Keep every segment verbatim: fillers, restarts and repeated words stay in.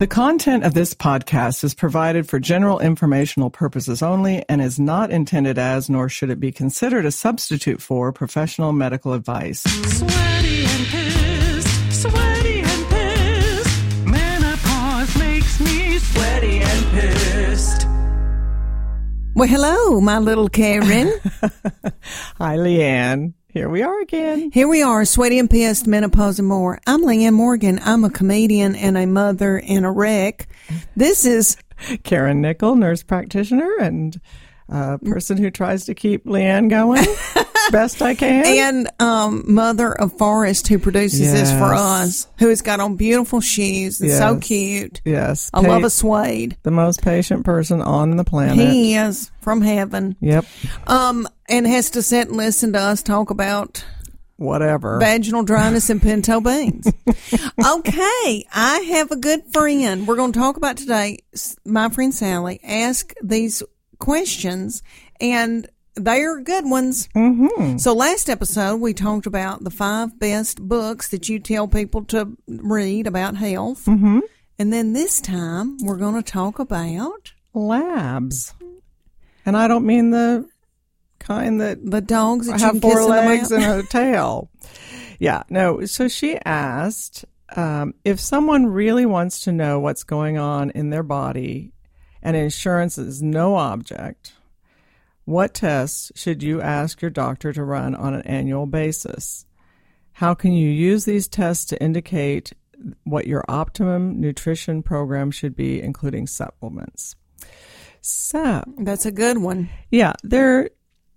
The content of this podcast is provided for general informational purposes only and is not intended as, nor should it be considered a substitute for, professional medical advice. Sweaty and pissed, sweaty and pissed. Menopause makes me sweaty and pissed. Well, hello, my little Karen. Hi, Leanne. Here we are again. Here we are, Sweaty and Pissed, Menopause and More. I'm Leanne Morgan. I'm a comedian and a mother and a wreck. This is Karen Nickel, nurse practitioner and a person who tries to keep Leanne going best I can. And um, mother of Forrest, who produces yes. this for us, who has got on beautiful shoes. It's yes. so cute. Yes. I pa- love a suede. The most patient person on the planet. He is, from heaven. Yep. Um, and has to sit and listen to us talk about whatever. Vaginal dryness and pinto beans. Okay, I have a good friend. We're going to talk about today. My friend Sally asked these questions, and they are good ones. Mm-hmm. So last episode, we talked about the five best books that you tell people to read about health. Mm-hmm. And then this time, we're going to talk about labs. And I don't mean the kind that the dogs that have you can four kiss legs in the and a tail. Yeah, no. So she asked um, if someone really wants to know what's going on in their body and insurance is no object, what tests should you ask your doctor to run on an annual basis? How can you use these tests to indicate what your optimum nutrition program should be, including supplements? So that's a good one. Yeah, there.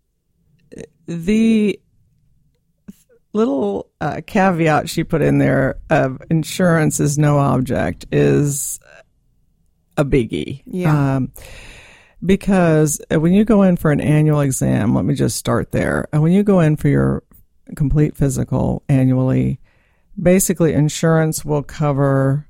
The little uh, caveat she put in there of insurance is no object is a biggie. Yeah. Um, because when you go in for an annual exam, let me just start there. And when you go in for your complete physical annually, basically insurance will cover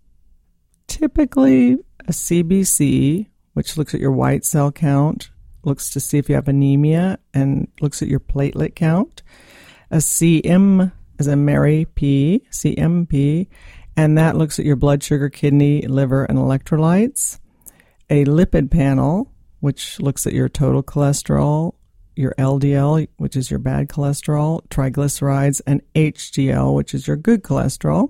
typically a C B C, which looks at your white cell count, looks to see if you have anemia, and looks at your platelet count. A C M is a Mary P, C M P, and that looks at your blood sugar, kidney, liver, and electrolytes. A lipid panel, which looks at your total cholesterol, your L D L, which is your bad cholesterol, triglycerides, and H D L, which is your good cholesterol,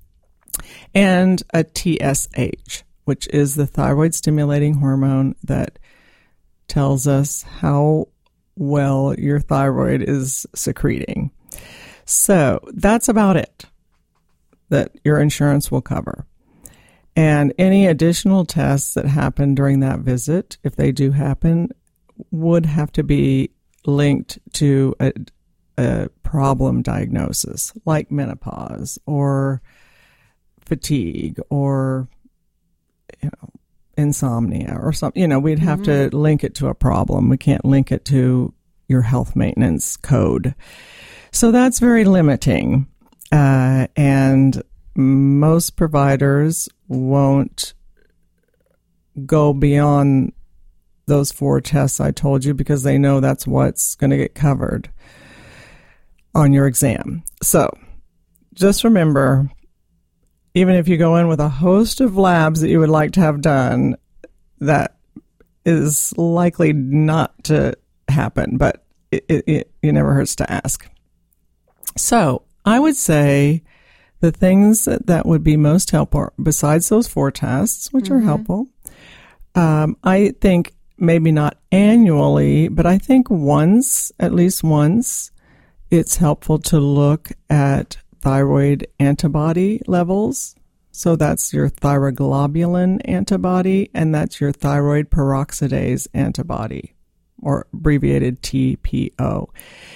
and a T S H, which is the thyroid stimulating hormone that tells us how well your thyroid is secreting. So that's about it that your insurance will cover. And any additional tests that happen during that visit, if they do happen, would have to be linked to a, a problem diagnosis like menopause or fatigue or, you know, insomnia or something. You know, we'd have mm-hmm. to link it to a problem. We can't link it to your health maintenance code. So that's very limiting. Uh, and most providers won't go beyond those four tests I told you because they know that's what's going to get covered on your exam. So just remember, even if you go in with a host of labs that you would like to have done, that is likely not to happen, but it, it, it, it never hurts to ask. So I would say the things that, that would be most helpful, besides those four tests, which mm-hmm. are helpful, um, I think maybe not annually, but I think once, at least once, it's helpful to look at thyroid antibody levels. So that's your thyroglobulin antibody, and that's your thyroid peroxidase antibody, or abbreviated T P O.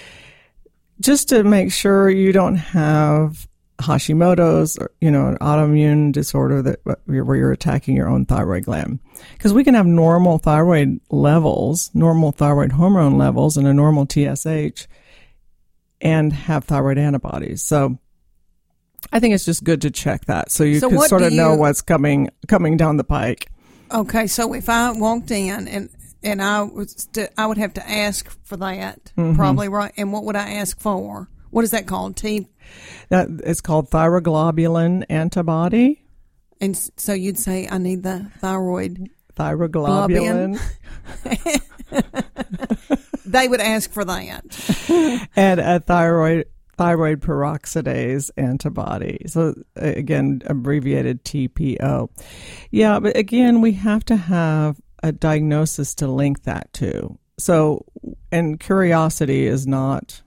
Just to make sure you don't have Hashimoto's, or, you know, an autoimmune disorder that where you're attacking your own thyroid gland. Because we can have normal thyroid levels, normal thyroid hormone levels, and a normal T S H, and have thyroid antibodies. So I think it's just good to check that so you so can sort of you, know what's coming coming down the pike. Okay, so if I walked in and and I was to, I would have to ask for that, mm-hmm. probably, right? And what would I ask for? What is that called? T. That it's called thyroglobulin antibody, And s- so you'd say, I need the thyroid. Thyroglobulin. They would ask for that. And a thyroid thyroid peroxidase antibody. So again, abbreviated T P O. Yeah, but again, we have to have a diagnosis to link that to. So, and curiosity is not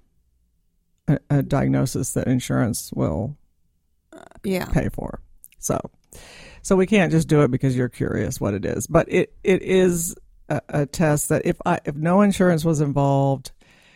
a, a diagnosis that insurance will Yeah. pay for. So, so we can't just do it because you're curious what it is. But it, it is a, a test that if I if no insurance was involved,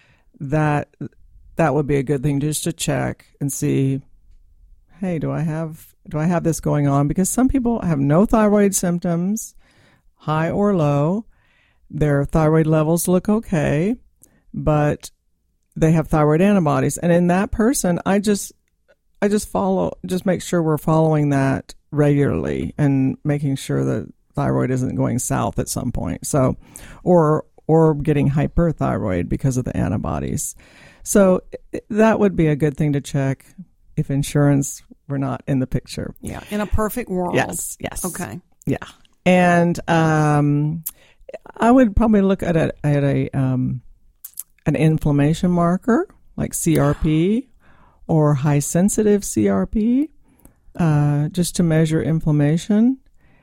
that that would be a good thing just to check and see, hey, do I have do I have this going on? Because some people have no thyroid symptoms, high or low. Their thyroid levels look okay, but they have thyroid antibodies. And in that person, I just I just follow just make sure we're following that regularly and making sure that thyroid isn't going south at some point. So or or getting hyperthyroid because of the antibodies. So that would be a good thing to check if insurance were not in the picture. Yeah. In a perfect world. Yes, yes. Okay. Yeah. And um, I would probably look at a, at a um, an inflammation marker like C R P or high sensitive C R P uh, just to measure inflammation.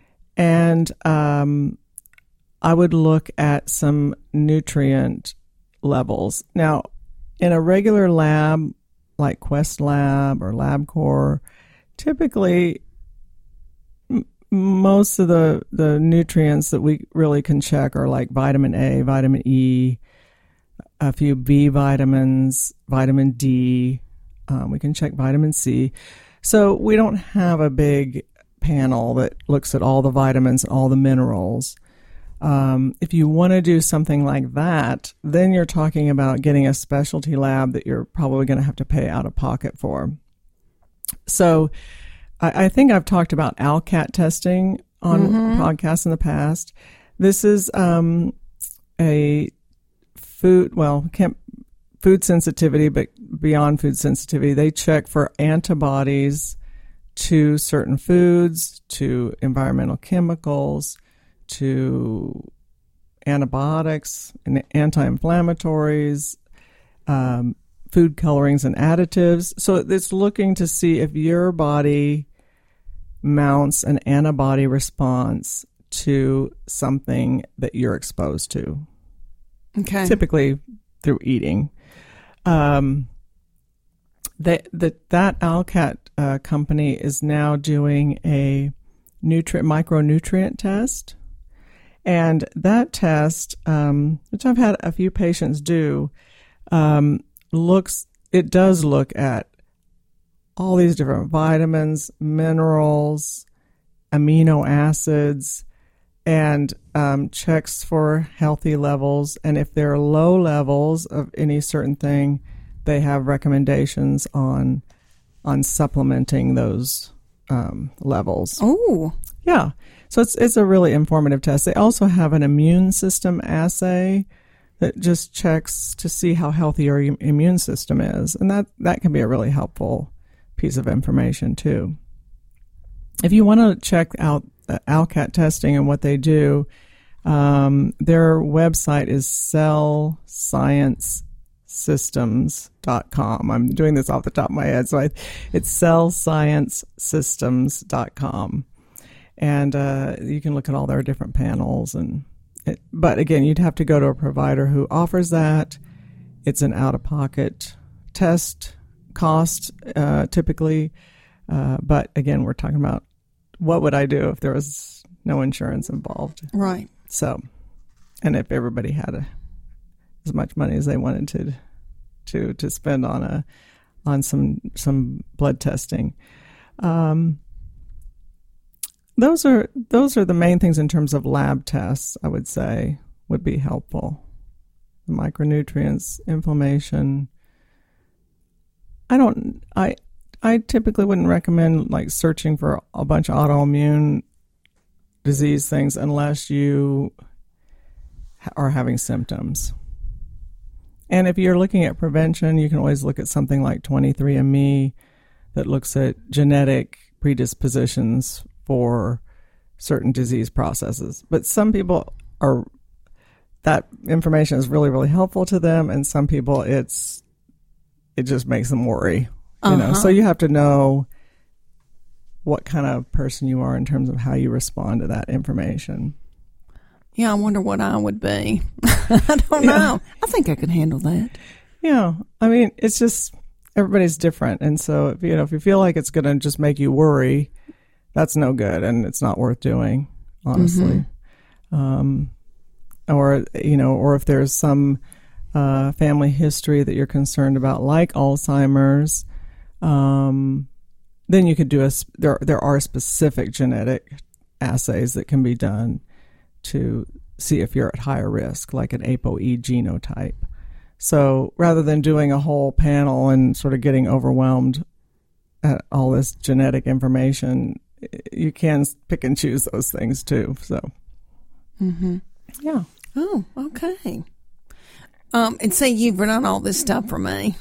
And um, I would look at some nutrient levels. Now, in a regular lab like Quest Lab or LabCorp, typically m- most of the, the nutrients that we really can check are like vitamin A, vitamin E, a few B vitamins, vitamin D. Um, we can check vitamin C. So we don't have a big panel that looks at all the vitamins and all the minerals. Um, if you want to do something like that, then you're talking about getting a specialty lab that you're probably going to have to pay out of pocket for. So I, I think I've talked about A L C A T testing on Mm-hmm. podcasts in the past. This is um, a food, well, can't, food sensitivity, but beyond food sensitivity. They check for antibodies to certain foods, to environmental chemicals, to antibiotics and anti-inflammatories, um, food colorings and additives. So it's looking to see if your body mounts an antibody response to something that you're exposed to, Okay. typically through eating. Um, that that that A L C A T uh, company is now doing a nutrient micronutrient test. And that test, um, which I've had a few patients do, um, looks, it does look at all these different vitamins, minerals, amino acids, and um, checks for healthy levels. And if there are low levels of any certain thing, they have recommendations on on supplementing those um, levels. Oh. Yeah. So it's it's a really informative test. They also have an immune system assay that just checks to see how healthy your immune system is. And that, that can be a really helpful piece of information too. If you want to check out the A L C A T testing and what they do, um, their website is cell science systems dot com. I'm doing this off the top of my head, so I, it's cell science systems dot com. And uh, you can look at all their different panels. And it, but again, you'd have to go to a provider who offers that. It's an out-of-pocket test cost uh, typically. Uh, but again, we're talking about what would I do if there was no insurance involved. Right. So, and if everybody had a, as much money as they wanted to to to spend on a on some some blood testing. Um, Those are those are the main things in terms of lab tests, I would say, would be helpful. The micronutrients, inflammation. I don't I I typically wouldn't recommend like searching for a bunch of autoimmune disease things unless you are having symptoms. And if you're looking at prevention, you can always look at something like twenty-three and me that looks at genetic predispositions for certain disease processes. But some people are, that information is really, really helpful to them, and some people it's, it just makes them worry. You know, Uh-huh. so you have to know what kind of person you are in terms of how you respond to that information. Yeah, I wonder what I would be. I don't Yeah. know. I think I could handle that. Yeah, I mean, it's just everybody's different, and so if you know if you feel like it's going to just make you worry, that's no good, and it's not worth doing, honestly. Mm-hmm. Um, or you know, or if there's some uh, family history that you're concerned about, like Alzheimer's. Um, then you could do a, there, there are specific genetic assays that can be done to see if you're at higher risk, like an A P O E genotype. So rather than doing a whole panel and sort of getting overwhelmed at all this genetic information, you can pick and choose those things too. So, Mm-hmm. yeah. Oh, okay. Um, and say you've done all this stuff for me.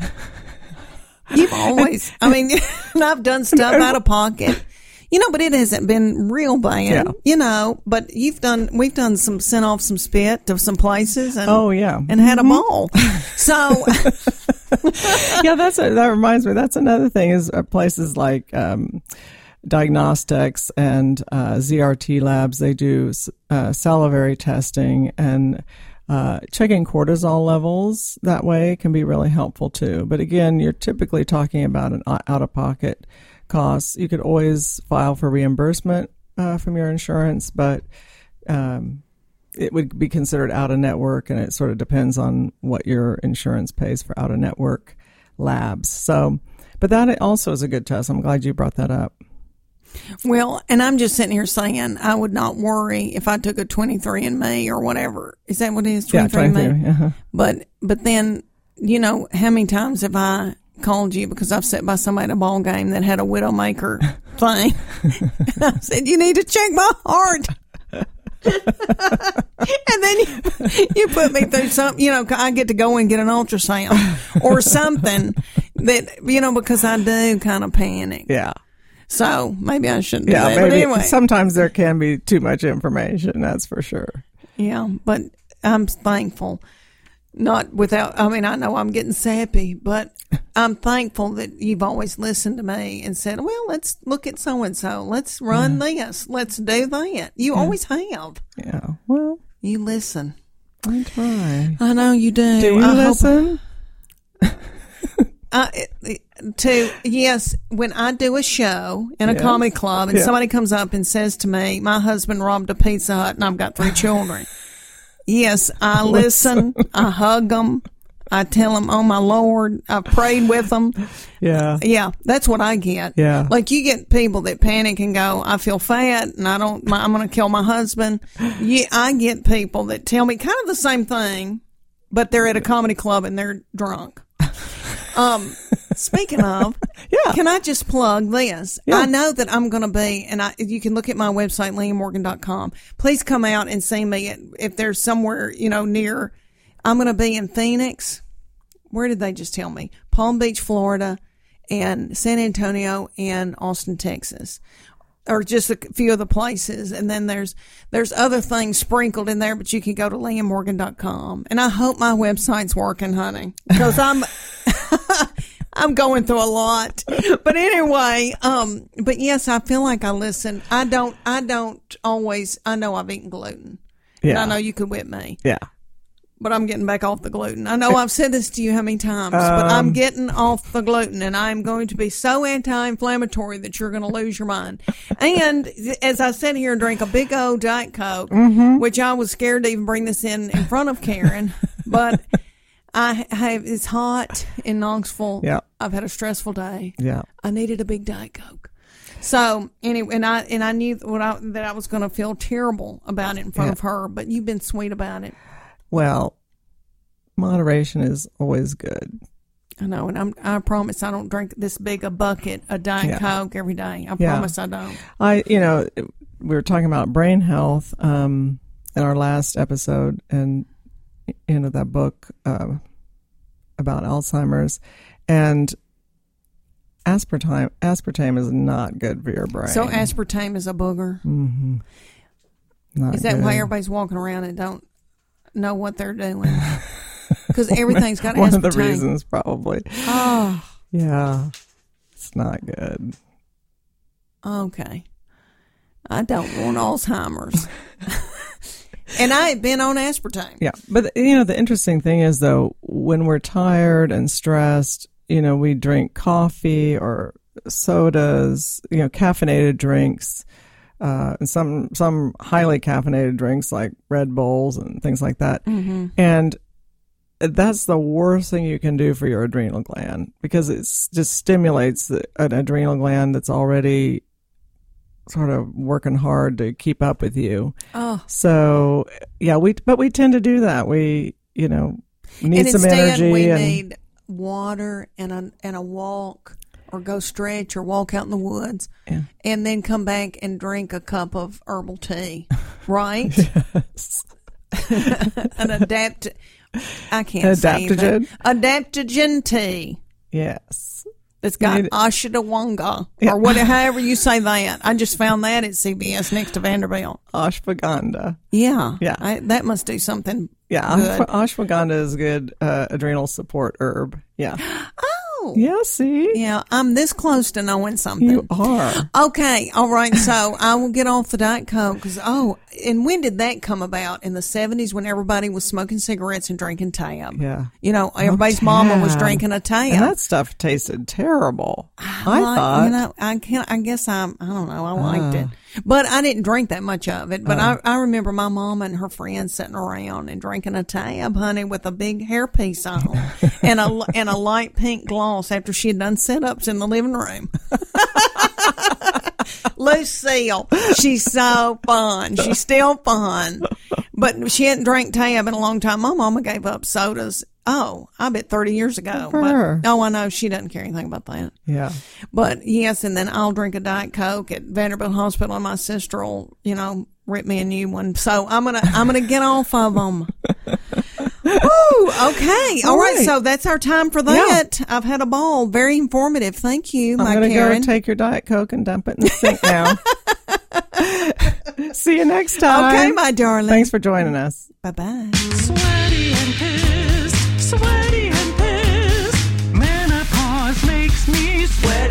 You've always, I mean, and I've done stuff out of pocket, you know, but it hasn't been real bad, Yeah. you know, but you've done, we've done some, sent off some spit to some places and, Oh, yeah. and had a ball. So, Yeah, that's a, that reminds me. That's another thing is uh, places like um, Diagnostics and uh, Z R T labs. They do uh, salivary testing, and uh, checking cortisol levels that way can be really helpful too. But again, you're typically talking about an out-of-pocket cost. You could always file for reimbursement uh, from your insurance, but um, it would be considered out-of-network, and it sort of depends on what your insurance pays for out-of-network labs. So, but that also is a good test. I'm glad you brought that up. well, and I'm just sitting here saying I would not worry if I took a twenty-three and me or whatever. Is that what it is? Yeah, twenty-three and me? twenty-three. Uh-huh. But, but then, you know, how many times have I called you because I've sat by somebody at a ball game that had a Widowmaker thing? I said, you need to check my heart. And then you, you put me through some, you know, I get to go and get an ultrasound or something that, you know, because I do kind of panic. Yeah. So maybe I shouldn't do Yeah, that. But maybe anyway, sometimes there can be too much information, that's for sure. yeah, but I'm thankful. Not without, I mean, I know I'm getting sappy, but I'm thankful that you've always listened to me and said, well, let's look at so-and-so. Let's run this. Let's do that. You Yeah. always have. Yeah. Well, You listen. I try. I know you do. Do you I hope- listen? Uh, to yes, when I do a show in a Yes. comedy club and Yeah. somebody comes up and says to me, "My husband robbed a Pizza Hut and I've got three children." Yes, I listen. I hug them. I tell them, "Oh my Lord," I prayed with them. Yeah. Yeah, that's what I get. Yeah. Like you get people that panic and go, "I feel fat and I don't. My, I'm going to kill my husband." Yeah, I get people that tell me kind of the same thing, but they're at a comedy club and they're drunk. Um, speaking of, Yeah. can I just plug this? Yeah. I know that I'm going to be, and I, you can look at my website, leah morgan dot com. Please come out and see me at, if there's somewhere, you know, near. I'm going to be in Phoenix. Where did they just tell me? Palm Beach, Florida, and San Antonio and Austin, Texas. Or just a few of the places, and then there's there's other things sprinkled in there, but you can go to leah morgan dot com. And I hope my website's working, honey, because I'm I'm going through a lot. But anyway, um, but yes, I feel like I listen. I don't I don't always. I know I've eaten gluten, and Yeah. I know you could whip me, Yeah. but I'm getting back off the gluten. I know I've said this to you how many times, but I'm Um, getting off the gluten, and I'm going to be so anti-inflammatory that you're going to lose your mind. And as I sit here and drink a big old Diet Coke, Mm-hmm. which I was scared to even bring this in in front of Karen, but I have, it's hot in Knoxville. Yeah. I've had a stressful day. Yeah. I needed a big Diet Coke. So anyway, and I and I knew what I, that I was going to feel terrible about it in front Yeah. of her, but you've been sweet about it. Well, moderation is always good. I know, and I'm, I promise I don't drink this big a bucket of Diet Yeah. Coke every day. I Yeah. promise I don't. I, you know, we were talking about brain health um, in our last episode, and you know that book uh, about Alzheimer's, and aspartame aspartame is not good for your brain. So aspartame is a booger. Mm-hmm. Not Is that good. why everybody's walking around and don't know what they're doing? Because everything's got One aspartame. of the reasons, probably. Oh, Yeah, it's not good. okay. I don't want Alzheimer's. And I had been on aspartame. Yeah, but you know the interesting thing is though, when we're tired and stressed, you know, we drink coffee or sodas, you know, caffeinated drinks, uh, and some some highly caffeinated drinks like Red Bulls and things like that, Mm-hmm. and that's the worst thing you can do for your adrenal gland because it just stimulates the, an adrenal gland that's already sort of working hard to keep up with you. Oh. So yeah, we but we tend to do that. We you know need And some instead energy we and need water and a and a walk or go stretch or walk out in the woods Yeah. and then come back and drink a cup of herbal tea, right? yes. An adapt I can't say Adaptogen? that. Adaptogen tea. Yes. It's got Need- ashwagandha Yeah. or whatever, however you say that. I just found that at C B S next to Vanderbilt. Ashwagandha. Yeah, Yeah. I, that must do something. Yeah, good. ashwagandha is a good uh, adrenal support herb. Yeah. Oh, Yeah, see? yeah. I'm this close to knowing something. You are. Okay, all right. So I will get off the Diet Coke because oh, and when did that come about? In the seventies when everybody was smoking cigarettes and drinking Tab. Yeah. You know, everybody's mama was Tab. drinking a Tab. And that stuff tasted terrible. I like, thought. you know, I can't. I guess I'm. I don't know. I liked Ah. it, but I didn't drink that much of it. But Uh. I, I remember my mom and her friends sitting around and drinking a Tab, honey, with a big hairpiece on and a and a light pink gloss after she had done sit-ups in the living room. Lucille, she's so fun. She's still fun, but she hadn't drank Tab in a long time. My mama gave up sodas. Oh, I bet thirty years ago. for But, her. oh, I know she doesn't care anything about that. Yeah. But yes, and then I'll drink a Diet Coke at Vanderbilt Hospital, and my sister will, you know, rip me a new one. So I'm gonna, I'm gonna get off of them. Woo, okay, all All right. right. So that's our time for that. I've had a ball. Very informative. Thank you, I'm my going to Karen. go take your Diet Coke and dump it in the sink now. See you next time. Okay, my darling. Thanks for joining us. Bye bye. Sweaty and pissed, sweaty and pissed. Menopause makes me sweat.